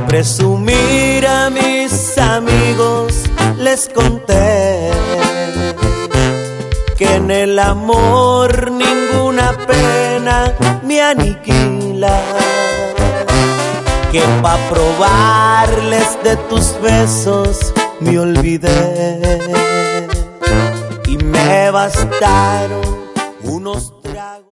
presumir a mis amigos les conté que en el amor ninguna pena me aniquila, que pa' probarles de tus besos me olvidé y me bastaron unos tragos.